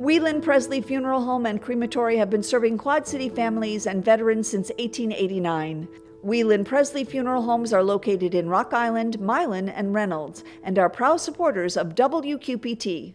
Whelan Presley Funeral Home and Crematory have been serving Quad City families and veterans since 1889. Whelan Presley Funeral Homes are located in Rock Island, Milan, and Reynolds, and are proud supporters of WQPT.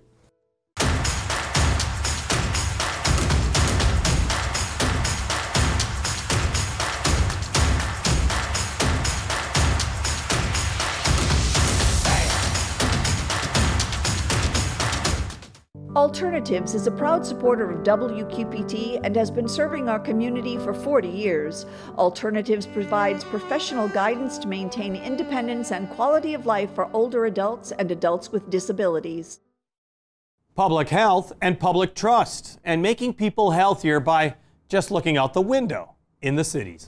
Alternatives is a proud supporter of WQPT and has been serving our community for 40 years. Alternatives provides professional guidance to maintain independence and quality of life for older adults and adults with disabilities. Public health and public trust, and making people healthier by just looking out the window in the cities.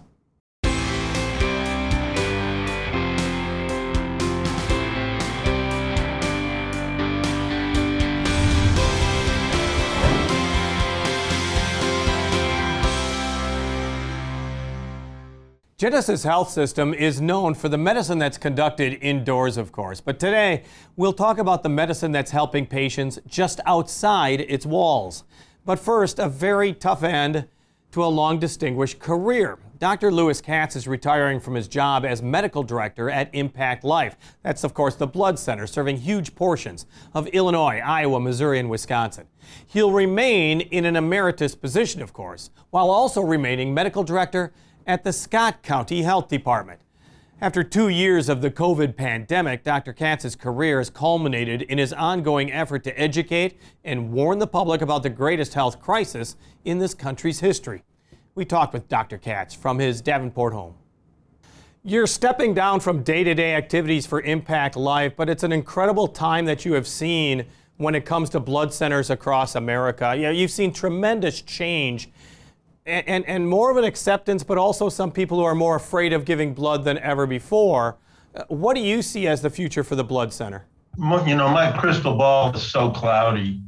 Genesis Health System is known for the medicine that's conducted indoors, of course. But today, we'll talk about the medicine that's helping patients just outside its walls. But first, a very tough end to a long distinguished career. Dr. Lewis Katz is retiring from his job as medical director at Impact Life. That's, of course, the blood center serving huge portions of Illinois, Iowa, Missouri, and Wisconsin. He'll remain in an emeritus position, of course, while also remaining medical director at the Scott County Health Department. After 2 years of the COVID pandemic, Dr. Katz's career has culminated in his ongoing effort to educate and warn the public about the greatest health crisis in this country's history. We talked with Dr. Katz from his Davenport home. You're stepping down from day-to-day activities for Impact Life, but it's an incredible time that you have seen when it comes to blood centers across America. You've seen tremendous change and more of an acceptance, but also some people who are more afraid of giving blood than ever before. What do you see as the future for the blood center? You know, my crystal ball is so cloudy,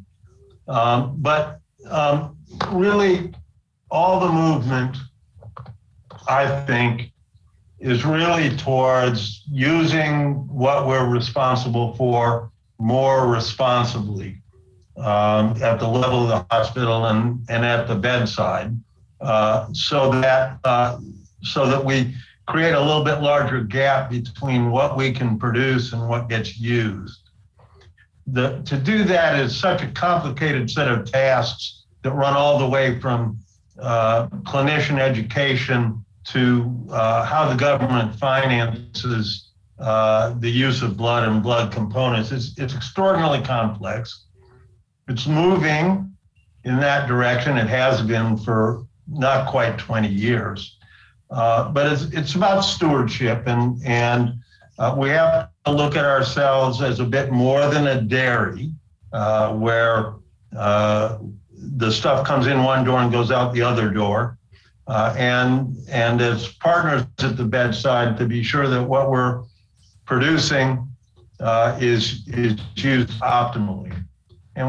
but really all the movement, I think, is really towards using what we're responsible for more responsibly at the level of the hospital and at the bedside. So that we create a little bit larger gap between what we can produce and what gets used. To do that is such a complicated set of tasks that run all the way from clinician education to how the government finances the use of blood and blood components. It's extraordinarily complex. It's moving in that direction. It has been for not quite 20 years, but it's about stewardship, and we have to look at ourselves as a bit more than a dairy, where the stuff comes in one door and goes out the other door, and as partners at the bedside to be sure that what we're producing is used optimally, and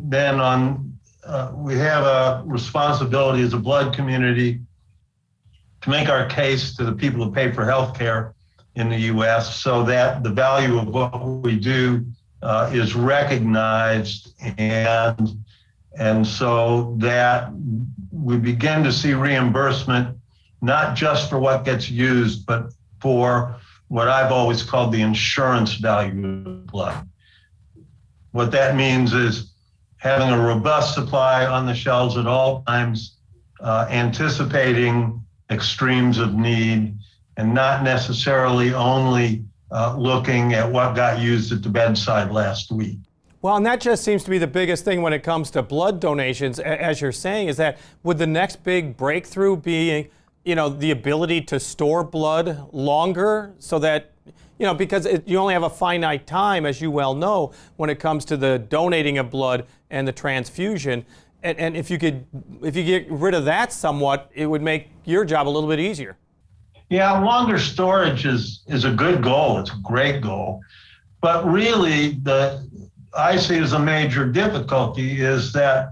we have a responsibility as a blood community to make our case to the people who pay for health care in the U.S. so that the value of what we do is recognized, and so that we begin to see reimbursement, not just for what gets used, but for what I've always called the insurance value of blood. What that means is having a robust supply on the shelves at all times, anticipating extremes of need, and not necessarily only looking at what got used at the bedside last week. Well, and that just seems to be the biggest thing when it comes to blood donations, as you're saying, is that would the next big breakthrough be, the ability to store blood longer so that, because you only have a finite time, as you well know, when it comes to the donating of blood and the transfusion. And if you get rid of that somewhat, it would make your job a little bit easier. Yeah, longer storage is a good goal. It's a great goal. But really, I see as a major difficulty is that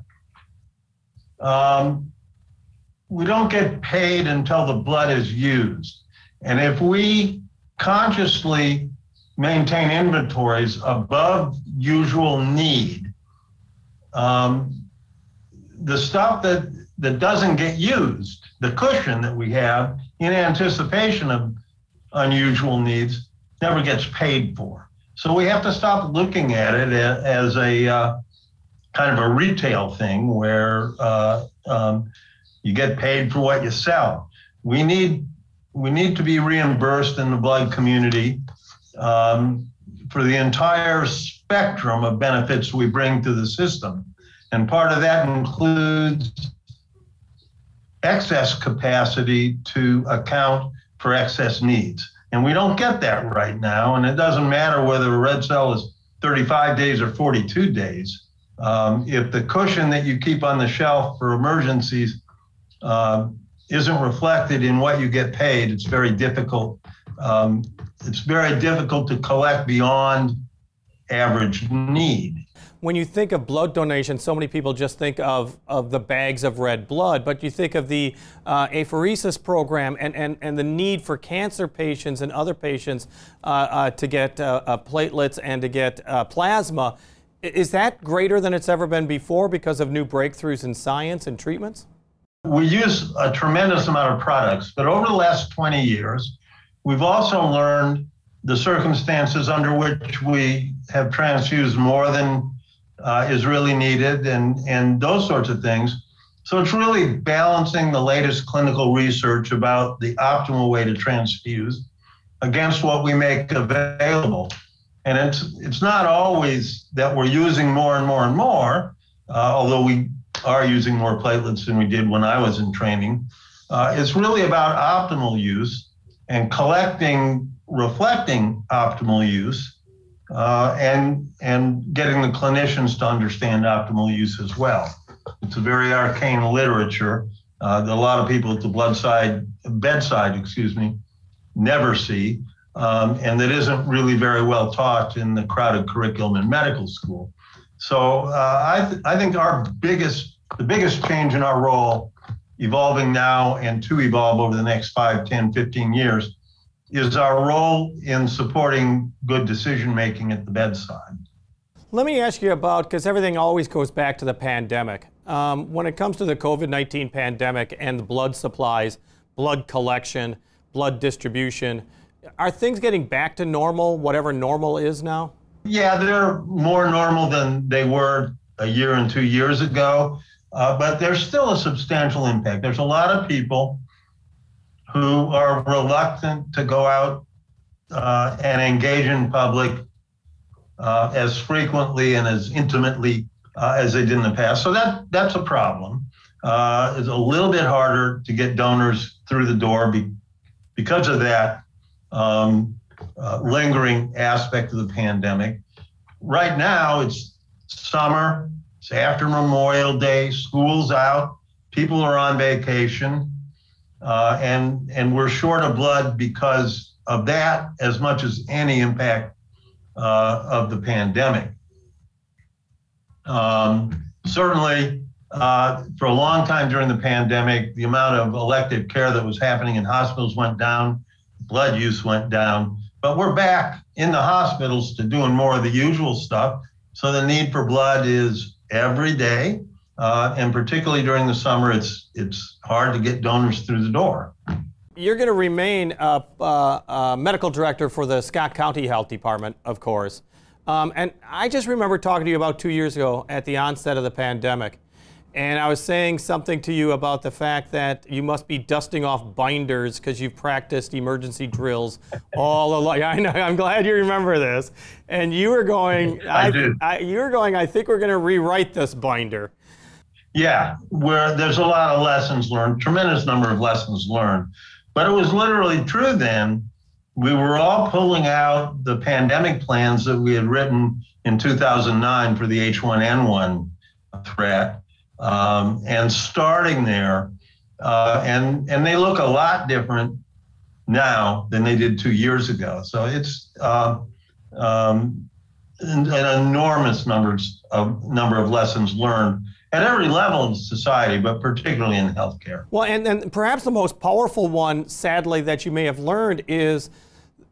we don't get paid until the blood is used. And if we consciously maintain inventories above usual need, the stuff that doesn't get used, the cushion that we have in anticipation of unusual needs, never gets paid for. So we have to stop looking at it as a kind of a retail thing where you get paid for what you sell. We need to be reimbursed in the blood community for the entire spectrum of benefits we bring to the system. And part of that includes excess capacity to account for excess needs. And we don't get that right now. And it doesn't matter whether a red cell is 35 days or 42 days. If the cushion that you keep on the shelf for emergencies isn't reflected in what you get paid, it's very difficult. It's very difficult to collect beyond average need. When you think of blood donation, so many people just think of the bags of red blood, but you think of the apheresis program and the need for cancer patients and other patients to get platelets and to get plasma. Is that greater than it's ever been before because of new breakthroughs in science and treatments? We use a tremendous amount of products, but over the last 20 years, we've also learned the circumstances under which we have transfused more than is really needed and those sorts of things. So it's really balancing the latest clinical research about the optimal way to transfuse against what we make available. And it's not always that we're using more and more and more, although we are using more platelets than we did when I was in training. It's really about optimal use and reflecting optimal use. And getting the clinicians to understand optimal use as well. It's a very arcane literature that a lot of people at the bedside, never see, and that isn't really very well taught in the crowded curriculum in medical school. So I think the biggest change in our role, evolving now and to evolve over the next 5, 10, 15 years, is our role in supporting good decision-making at the bedside. Let me ask you about, because everything always goes back to the pandemic. When it comes to the COVID-19 pandemic and the blood supplies, blood collection, blood distribution, are things getting back to normal, whatever normal is now? Yeah, they're more normal than they were a year and 2 years ago, but there's still a substantial impact. There's a lot of people who are reluctant to go out and engage in public as frequently and as intimately as they did in the past. So that's a problem. It's a little bit harder to get donors through the door because of that lingering aspect of the pandemic. Right now, it's summer, it's after Memorial Day, school's out, people are on vacation. And we're short of blood because of that as much as any impact of the pandemic. Certainly, for a long time during the pandemic, the amount of elective care that was happening in hospitals went down, blood use went down, but we're back in the hospitals to doing more of the usual stuff. So the need for blood is every day. And particularly during the summer, it's hard to get donors through the door. You're going to remain a medical director for the Scott County Health Department, of course. And I just remember talking to you about 2 years ago at the onset of the pandemic. And I was saying something to you about the fact that you must be dusting off binders because you've practiced emergency drills all along. I know, I'm glad you remember this. And you were going, I think we're going to rewrite this binder. Yeah, there's a lot of lessons learned, tremendous number of lessons learned. But it was literally true then. We were all pulling out the pandemic plans that we had written in 2009 for the H1N1 threat and starting there. And they look a lot different now than they did 2 years ago. So it's an enormous number of lessons learned at every level of society, but particularly in healthcare. Well, and perhaps the most powerful one, sadly, that you may have learned is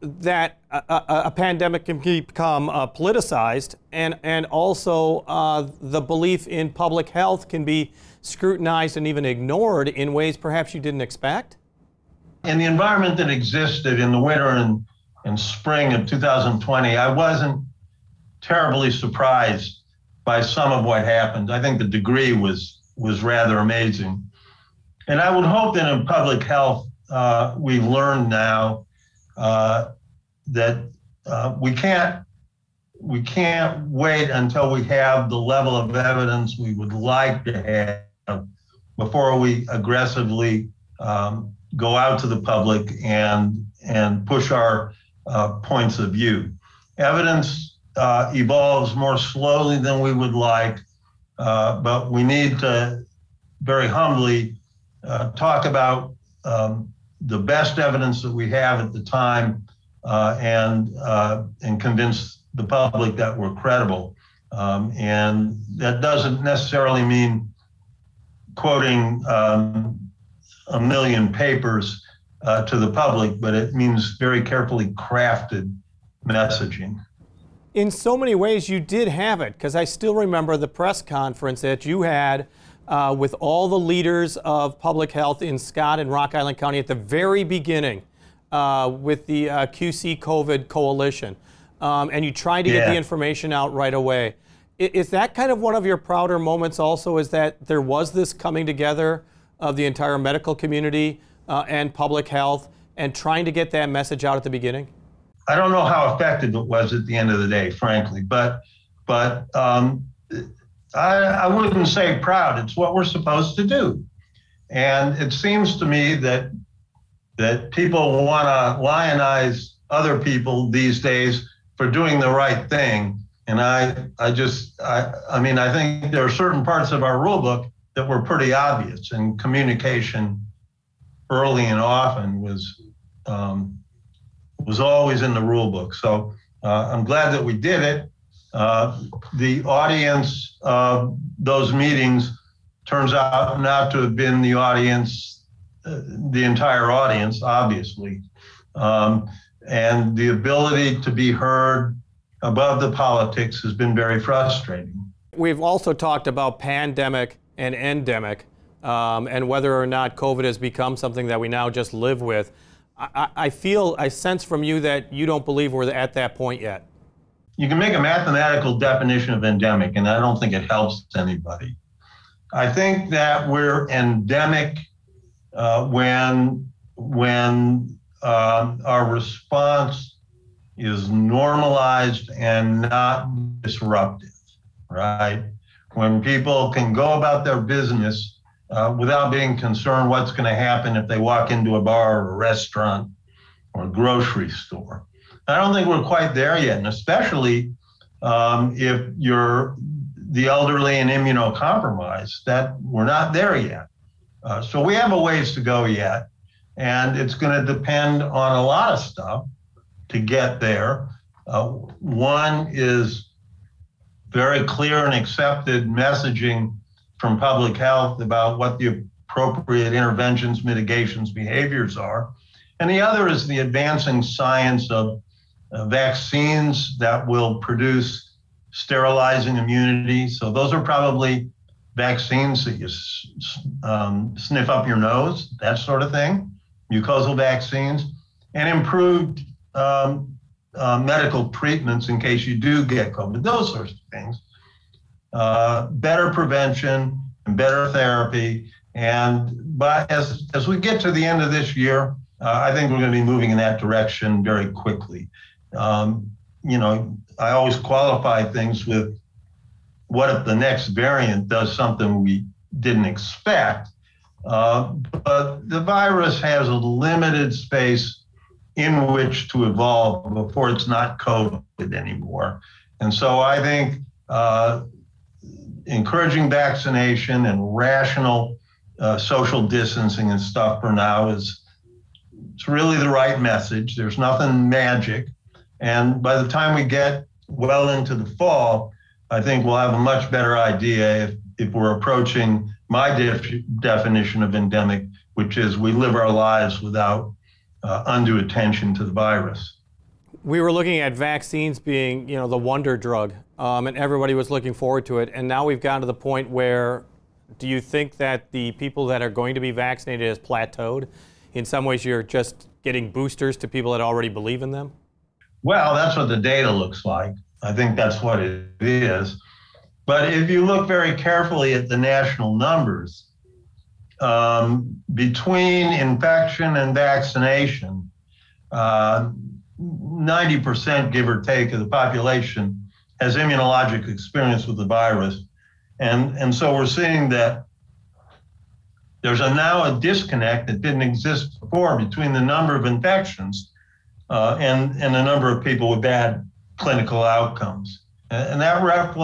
that a pandemic can become politicized, and also the belief in public health can be scrutinized and even ignored in ways perhaps you didn't expect? In the environment that existed in the winter and spring of 2020, I wasn't terribly surprised by some of what happened. I think the degree was rather amazing. And I would hope that in public health, we've learned now that we can't wait until we have the level of evidence we would like to have before we aggressively go out to the public and push our points of view. Evidence evolves more slowly than we would like, but we need to very humbly talk about the best evidence that we have at the time and convince the public that we're credible. And that doesn't necessarily mean quoting a million papers to the public, but it means very carefully crafted messaging. In so many ways, you did have it, because I still remember the press conference that you had with all the leaders of public health in Scott and Rock Island County at the very beginning with the QC COVID Coalition. And you tried to get the information out right away. Is that kind of one of your prouder moments also, is that there was this coming together of the entire medical community and public health and trying to get that message out at the beginning? I don't know how effective it was at the end of the day, frankly, but I wouldn't say proud. It's what we're supposed to do. And it seems to me that people want to lionize other people these days for doing the right thing. And I mean, I think there are certain parts of our rule book that were pretty obvious, and communication early and often was always in the rule book. So I'm glad that we did it. The audience of those meetings turns out not to have been the audience, the entire audience, obviously. And the ability to be heard above the politics has been very frustrating. We've also talked about pandemic and endemic, and whether or not COVID has become something that we now just live with. I sense from you that you don't believe we're at that point yet. You can make a mathematical definition of endemic, and I don't think it helps anybody. I think that we're endemic when our response is normalized and not disruptive, right? When people can go about their business without being concerned what's going to happen if they walk into a bar or a restaurant or a grocery store. I don't think we're quite there yet, and especially if you're the elderly and immunocompromised, that we're not there yet. So we have a ways to go yet, and it's going to depend on a lot of stuff to get there. One is very clear and accepted messaging from public health about what the appropriate interventions, mitigations, behaviors are. And the other is the advancing science of vaccines that will produce sterilizing immunity. So those are probably vaccines that you sniff up your nose, that sort of thing, mucosal vaccines, and improved medical treatments in case you do get COVID, those sorts of things. Better prevention and better therapy. But as we get to the end of this year, I think we're going to be moving in that direction very quickly. I always qualify things with what if the next variant does something we didn't expect. But the virus has a limited space in which to evolve before it's not COVID anymore. And so I think encouraging vaccination and rational social distancing and stuff for now it's really the right message. There's nothing magic. And by the time we get well into the fall, I think we'll have a much better idea if we're approaching my definition of endemic, which is we live our lives without undue attention to the virus. We were looking at vaccines being, the wonder drug, and everybody was looking forward to it. And now we've gotten to the point where, do you think that the people that are going to be vaccinated has plateaued? In some ways, you're just getting boosters to people that already believe in them? Well, that's what the data looks like. I think that's what it is. But if you look very carefully at the national numbers, between infection and vaccination, 90%, give or take, of the population has immunologic experience with the virus. And so we're seeing that there's now a disconnect that didn't exist before between the number of infections and the number of people with bad clinical outcomes. And that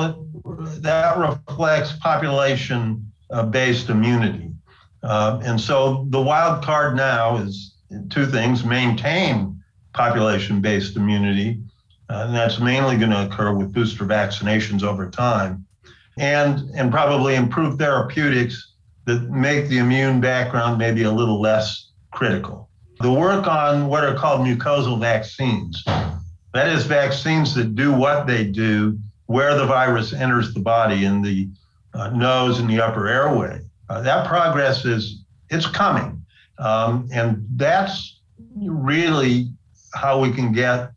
reflects population-based immunity. And so the wild card now is two things: maintain population-based immunity, and that's mainly going to occur with booster vaccinations over time, and probably improve therapeutics that make the immune background maybe a little less critical. The work on what are called mucosal vaccines, that is, vaccines that do what they do where the virus enters the body, in the nose and the upper airway. That progress it's coming. And that's really how we can get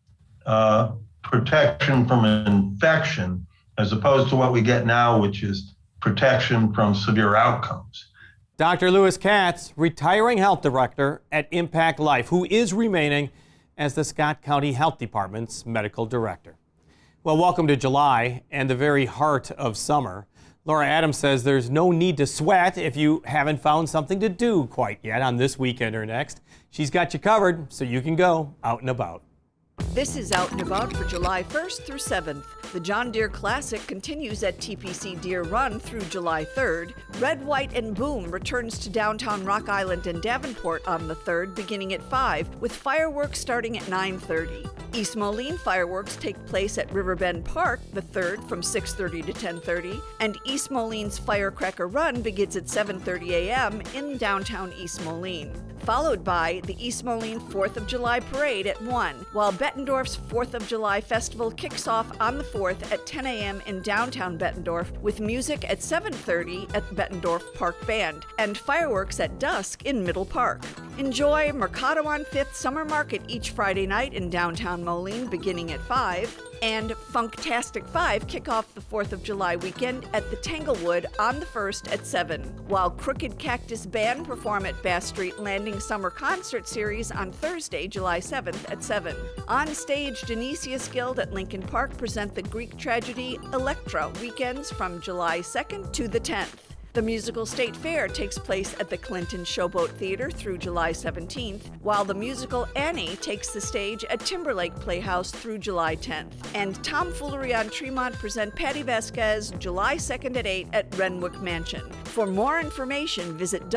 protection from an infection, as opposed to what we get now, which is protection from severe outcomes. Dr. Lewis Katz, retiring health director at Impact Life, who is remaining as the Scott County Health Department's medical director. Well, welcome to July and the very heart of summer. Laura Adams says there's no need to sweat if you haven't found something to do quite yet on this weekend or next. She's got you covered so you can go out and about. This is Out and About for July 1st through 7th. The John Deere Classic continues at TPC Deere Run through July 3rd. Red, White, and Boom returns to downtown Rock Island and Davenport on the 3rd, beginning at 5, with fireworks starting at 9:30. East Moline fireworks take place at Riverbend Park the 3rd from 6:30 to 10:30, and East Moline's Firecracker Run begins at 7:30 a.m. in downtown East Moline, followed by the East Moline 4th of July Parade at 1, while Bettendorf's 4th of July Festival kicks off on the 4th at 10 a.m. in downtown Bettendorf, with music at 7:30 at Bettendorf Park Band, and fireworks at dusk in Middle Park. Enjoy Mercado on 5th Summer Market each Friday night in downtown Moline beginning at 5, and Funktastic 5 kick off the 4th of July weekend at the Tanglewood on the 1st at 7, while Crooked Cactus Band perform at Bass Street Landing Summer Concert Series on Thursday, July 7th at 7. On stage, Dionysius Guild at Lincoln Park present the Greek tragedy Electra weekends from July 2nd to the 10th. The musical State Fair takes place at the Clinton Showboat Theater through July 17th, while the musical Annie takes the stage at Timberlake Playhouse through July 10th. And Tomfoolery on Tremont present Patty Vasquez July 2nd at 8 at Renwick Mansion. For more information, visit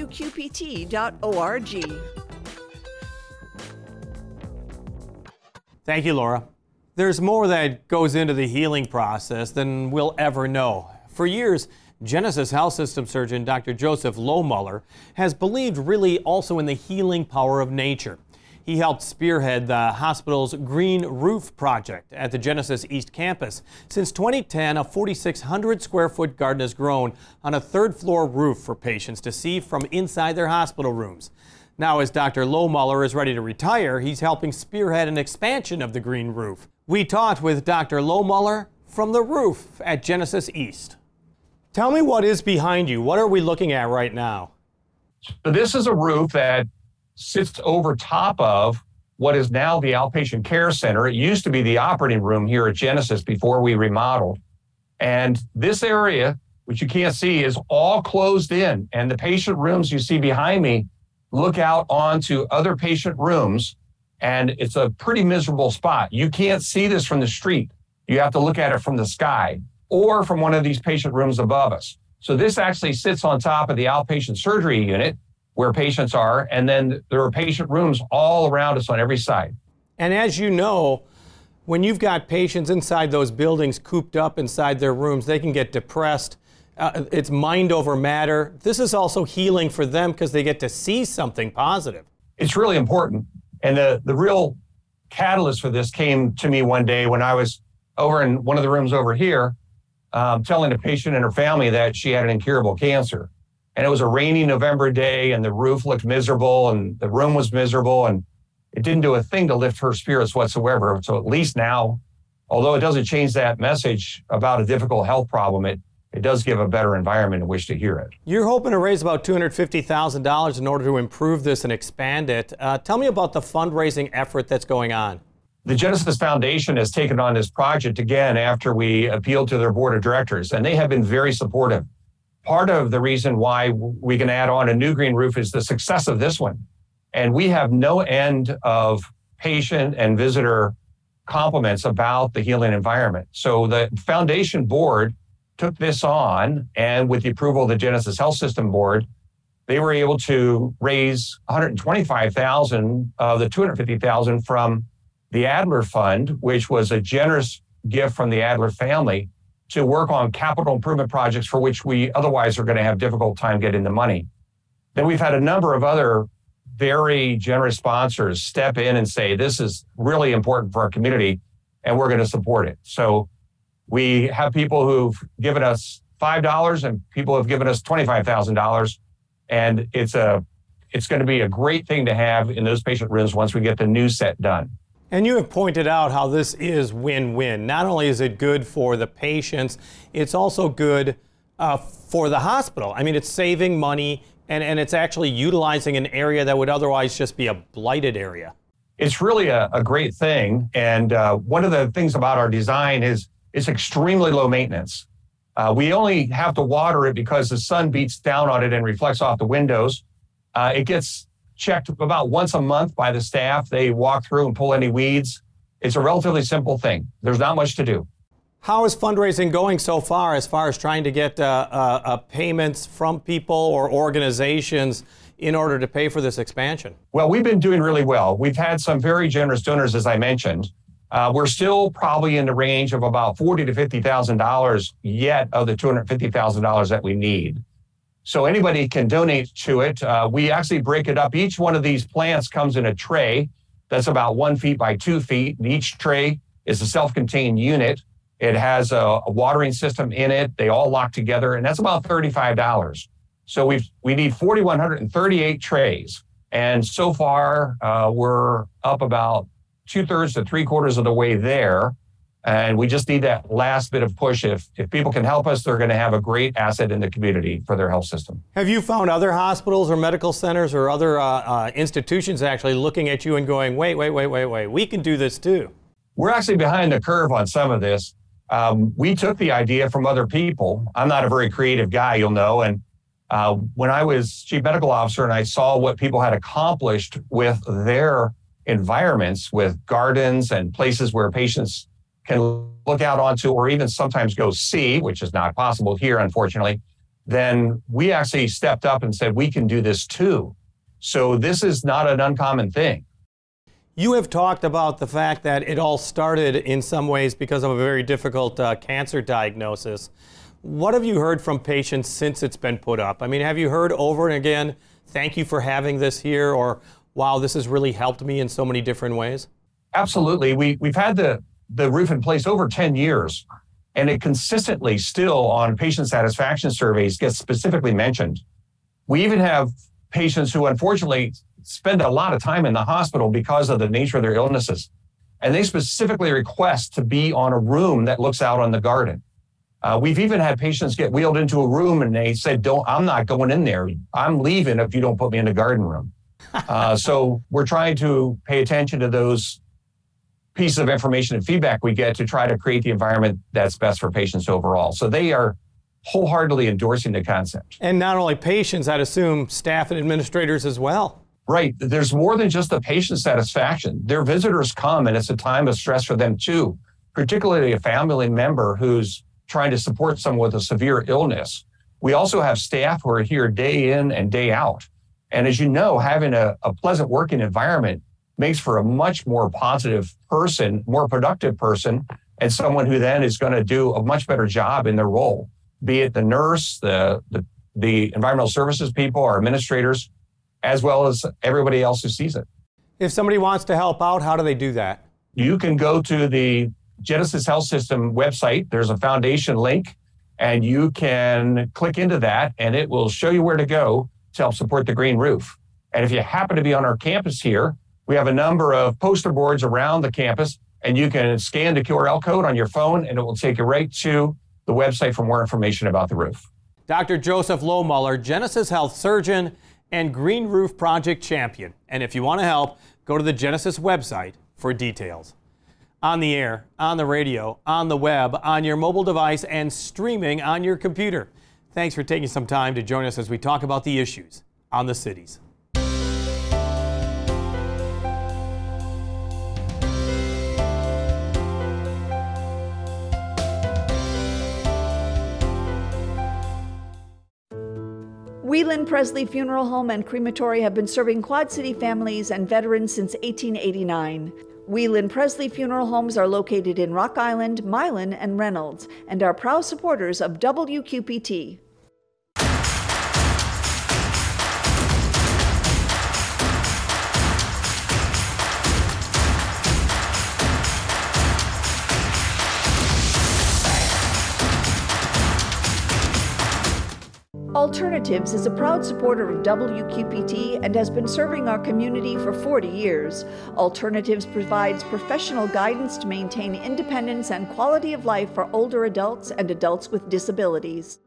wqpt.org. Thank you, Laura. There's more that goes into the healing process than we'll ever know. For years, Genesis Health System surgeon Dr. Joseph Lohmuller has believed really also in the healing power of nature. He helped spearhead the hospital's Green Roof project at the Genesis East Campus. Since 2010, a 4,600 square foot garden has grown on a third-floor roof for patients to see from inside their hospital rooms. Now, as Dr. Lohmuller is ready to retire, he's helping spearhead an expansion of the Green Roof. We talked with Dr. Lohmuller from the roof at Genesis East. Tell me what is behind you. What are we looking at right now? So this is a roof that sits over top of what is now the outpatient care center. It used to be the operating room here at Genesis before we remodeled. And this area, which you can't see, is all closed in. And the patient rooms you see behind me look out onto other patient rooms. And it's a pretty miserable spot. You can't see this from the street. You have to look at it from the sky or from one of these patient rooms above us. So this actually sits on top of the outpatient surgery unit where patients are, and then there are patient rooms all around us on every side. And as you know, when you've got patients inside those buildings cooped up inside their rooms, they can get depressed. It's mind over matter. This is also healing for them because they get to see something positive. It's really important. And the real catalyst for this came to me one day when I was over in one of the rooms over here, telling a patient and her family that she had an incurable cancer. And it was a rainy November day and the roof looked miserable and the room was miserable and it didn't do a thing to lift her spirits whatsoever. So at least now, although it doesn't change that message about a difficult health problem, it does give a better environment in which to hear it. You're hoping to raise about $250,000 in order to improve this and expand it. Tell me about the fundraising effort that's going on. The Genesis Foundation has taken on this project again after we appealed to their board of directors, and they have been very supportive. Part of the reason why we can add on a new green roof is the success of this one. And we have no end of patient and visitor compliments about the healing environment. So the foundation board took this on, and with the approval of the Genesis Health System Board, they were able to raise $125,000 of the $250,000 from the Adler Fund, which was a generous gift from the Adler family to work on capital improvement projects for which we otherwise are going to have difficult time getting the money. Then we've had a number of other very generous sponsors step in and say, this is really important for our community and we're going to support it. So we have people who've given us $5 and people have given us $25,000. And it's going to be a great thing to have in those patient rooms once we get the new set done. And you have pointed out how this is win-win. Not only is it good for the patients, it's also good for the hospital. I mean, it's saving money and it's actually utilizing an area that would otherwise just be a blighted area. It's really a great thing. And one of the things about our design is it's extremely low maintenance. We only have to water it because the sun beats down on it and reflects off the windows. It gets checked about once a month by the staff. They walk through and pull any weeds. It's a relatively simple thing. There's not much to do. How is fundraising going so far as trying to get payments from people or organizations in order to pay for this expansion? Well, we've been doing really well. We've had some very generous donors, as I mentioned. We're still probably in the range of about $40,000 to $50,000 yet of the $250,000 that we need. So anybody can donate to it. We actually break it up. Each one of these plants comes in a tray that's about 1 feet by 2 feet. And each tray is a self-contained unit. It has a watering system in it. They all lock together, and that's about $35. So we need 4,138 trays. And so far, we're up about 2/3 to 3/4 of the way there. And we just need that last bit of push. If people can help us, they're going to have a great asset in the community for their health system. Have you found other hospitals or medical centers or other institutions actually looking at you and going, wait, we can do this too? We're actually behind the curve on some of this. We took the idea from other people. I'm not a very creative guy, you'll know. And when I was chief medical officer and I saw what people had accomplished with their environments, with gardens and places where patients can look out onto or even sometimes go see, which is not possible here, unfortunately, then we actually stepped up and said, we can do this too. So this is not an uncommon thing. You have talked about the fact that it all started in some ways because of a very difficult cancer diagnosis. What have you heard from patients since it's been put up? I mean, have you heard over and again, thank you for having this here, or wow, this has really helped me in so many different ways? Absolutely. We've had the roof in place over 10 years, and it consistently still on patient satisfaction surveys gets specifically mentioned. We even have patients who unfortunately spend a lot of time in the hospital because of the nature of their illnesses, and they specifically request to be on a room that looks out on the garden. We've even had patients get wheeled into a room and they said, I'm not going in there. I'm leaving if you don't put me in the garden room. So we're trying to pay attention to those pieces of information and feedback we get to try to create the environment that's best for patients overall. So they are wholeheartedly endorsing the concept. And not only patients, I'd assume staff and administrators as well. Right. There's more than just the patient satisfaction. Their visitors come and it's a time of stress for them too, particularly a family member who's trying to support someone with a severe illness. We also have staff who are here day in and day out. And as you know, having a pleasant working environment makes for a much more positive person, more productive person, and someone who then is going to do a much better job in their role, be it the nurse, the environmental services people, our administrators, as well as everybody else who sees it. If somebody wants to help out, how do they do that? you can go to the Genesis Health System website. There's a foundation link, and you can click into that, and it will show you where to go to help support the green roof. And if you happen to be on our campus here, we have a number of poster boards around the campus, and you can scan the QR code on your phone, and it will take you right to the website for more information about the roof. Dr. Joseph Lohmuller, Genesis Health surgeon and Green Roof Project champion. And if you want to help, go to the Genesis website for details. On the air, on the radio, on the web, on your mobile device, and streaming on your computer. Thanks for taking some time to join us as we talk about the issues on the cities. Whelan Presley Funeral Home and Crematory have been serving Quad City families and veterans since 1889. Whelan Presley Funeral Homes are located in Rock Island, Milan, and Reynolds, and are proud supporters of WQPT. Alternatives is a proud supporter of WQPT and has been serving our community for 40 years. Alternatives provides professional guidance to maintain independence and quality of life for older adults and adults with disabilities.